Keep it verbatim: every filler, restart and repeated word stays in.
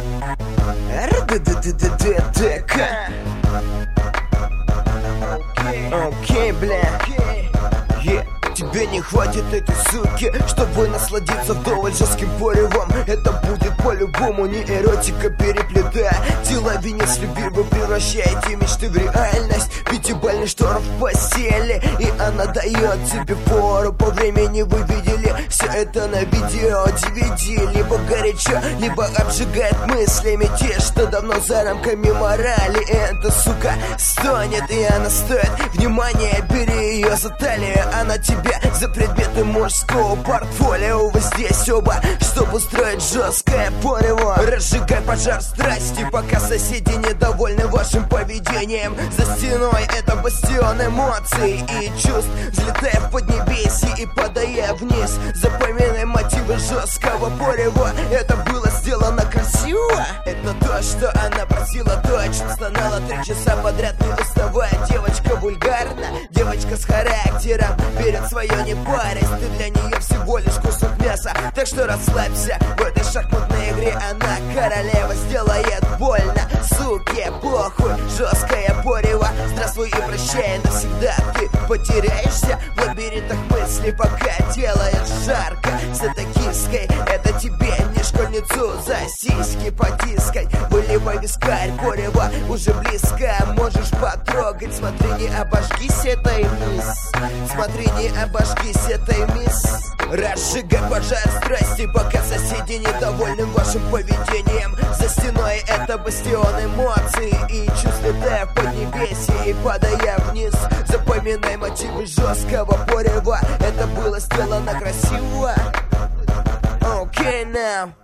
РДДДДДК. Окей, бля. Yeah. Тебе не хватит этой суки, чтобы насладиться вдоволь жестким порывом. Это будет по-любому не эротика, переплетая дела, венец любви. Вы превращаете мечты в реальность. Пятибалльный шторм в постели, и она дает тебе фору. По времени вы видели все это на видео ди ви ди. Либо горячо, либо обжигает мыслями те, что давно за рамками морали. И эта сука стонет, и она стоит внимания. Бери ее за талию, она тебе за предметы мужского портфолио. Вы здесь оба, чтобы устроить жесткое порево. Разжигай пожар страсти, пока соседи недовольны вашим поведением. За стеной это бастион эмоций и чувств. Взлетая в поднебесье и падая вниз, запоминай мотивы жесткого порева. Это было сделано красиво. Это то, что она просила, то, о чем стонала три часа подряд, не уставая. Девочка вульгарна, девочка с характером. Перед свое не парясь, ты для нее всего лишь кусок мяса. Так что расслабься, в этой шахматной игре она королева. Сделает больно, суке похуй, жесткое порево. Здравствуй и прощай навсегда. Ты потеряешься в лабиринтах мыслей, пока делаешь жарко с этой киской. Это тебе не школьницу за сиськи потискать. Выливай вискарь, порево уже близко. Можешь потрогать, смотри, не обожгись этой мисс. Смотри, не обожгись этой мисс. Разжигай пожар страсти, пока соседи недовольны вашим поведением. За стеной это бастион эмоций и чувств, летая в поднебесье и падая вниз. Запоминай мотивы жесткого порева. Это было сделано красиво. Okay, now.